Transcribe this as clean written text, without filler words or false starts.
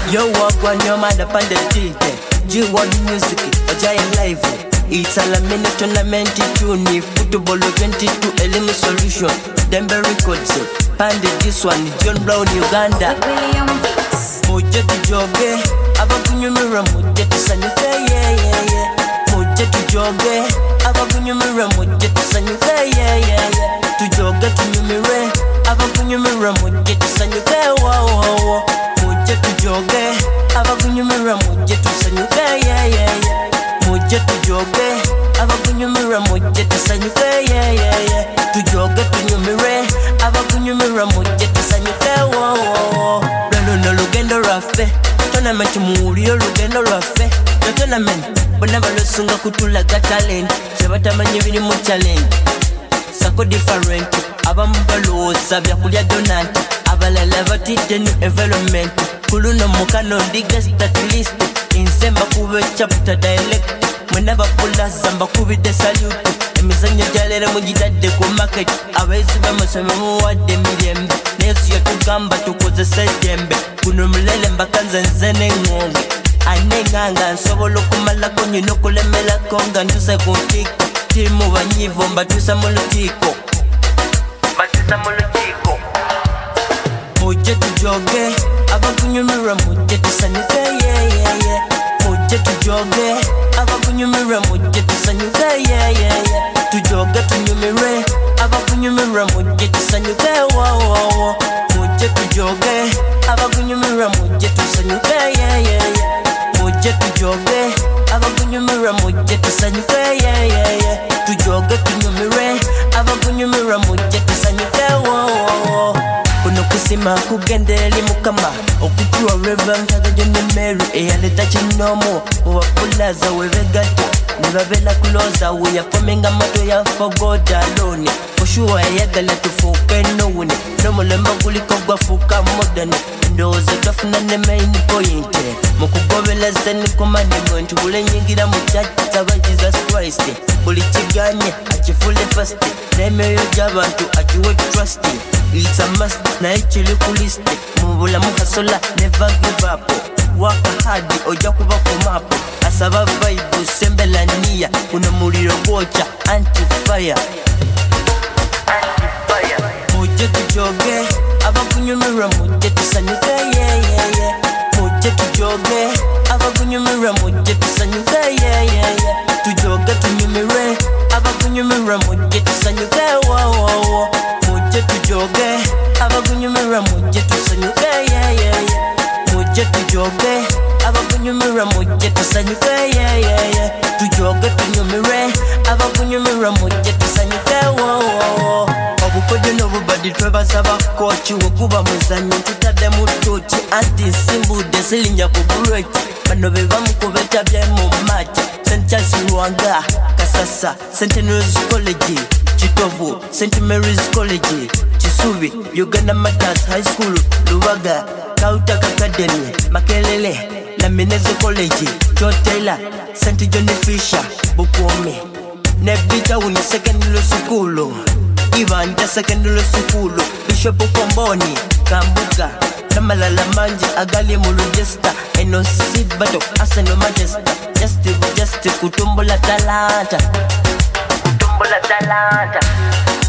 Yo walk on your mother panda tite G1 music, a giant live It's a minute tournament tune Football 22 element solution Denver records Panda this one, John Brown Uganda Moja tujoge Abakunyumira moja tusanyuke yeah yeah yeah Moja tujoge Abakunyumira moja tusanyuke yeah yeah yeah Tujoge tunyumire Abakunyumira moja tusanyuke wow wow wow Moja tujoge Abakunyumira moja tusanyuke yeah yeah yeah Moja tujoge Abakunyumira moja tusanyuke yeah yeah yeah Tujoge tunyumire Abakunyumira moja tusanyuke wow wow wow No lugendo rafe Tournament muulio lugendo rafe No tournament Bona balosunga kutulaga talent Sebatamanyi biri mu challenge Sako different Abamu balooza byakulya donant Abalala batidde new environment Kuluno mukano ndiga statlist Insemba kube chapter dialect Mwena bakulaza mbakubide salute Emizanyo jalere mujitadde ku market Abayizi bamusome muwadde mirembe Nesu yatugamba tukozese jembe Kuno mulele mbakanza nze n'engonge Anenganga nsobola okumalako nyina okulemerako nga ntuse ku ntiko Timu banyivu mbatusa mu lutiko Mujje tujoge Abakunyumira mujje tusanyuke yeah yeah yeah Mujje tujoge Abakunyumira mujje tusanyuke yeah yeah yeah Tujoge tunyumire Abakunyumira mujje tusanyuke wow wow wow Mujje tujoge Abakunyumira mujje tusanyuke yeah yeah yeah Mujje tujoge Abakunyumira mujje tusanyuke yeah yeah yeah Tujoge tunyumire Abakunyumira mujje tusanyuke wow wow wow Kuno kusima kugendeli mukama Okuchua Reverend Father John Mary Eyaleta chinomo Uwapulaza wevegata Nibabela kuloza We are forming a motto ya for God alone For sure ayagala tufuke nowune Nomulemba kuliko gwafuka modern Ndoze tafuna ne main point Mukugobeleza ni commandment Bule nyingira mu church saba Jesus Christ Buli chiganye achifule fast Nemeyo jabantu ajiwe trust It's a must na ichili kuliste Mubula mukasola never give up Waka hadi oja kuba kumapo Asaba vibe sembela niya Kuna muliro gocha anti-fire Mujje tujoge Abakunyumira mujje tusanyuke yeah yeah yeah Mujje tujoge Abakunyumira mujje tusanyuke yeah yeah yeah Tujoge tunyumire Abakunyumira mujje tusanyuke wow wow wow Mujje tujoge Abakunyumira mujje tusanyuke yeah yeah yeah Mujje tujoge Abakunyumira mujje tusanyuke yeah yeah yeah Tujoge tunyumire Abakunyumira mujje tusanyuke wow wow wow Obukodyo n'obubadi twebasaba kochi Wokuba muzanyo tutadde mu tochi Anti nsimbudde silinnya ku bulweki Bano be bamukubeta bye mu machi St. Charles Lwanga Kasasa Centenarians College Kitovu St. Mary's College Kisubi Uganda Matters High School Lubaga Kautaka Academy Makelele Laminezo College Chotela St. John Fisher Bukwome Nebita Uni Secondary School Ivanja Secondary School Bishop Komboni Kambuga Namalala Manji Agali Mulujesta NOC Bato Aseno Majesta Just Kutumbola Talanta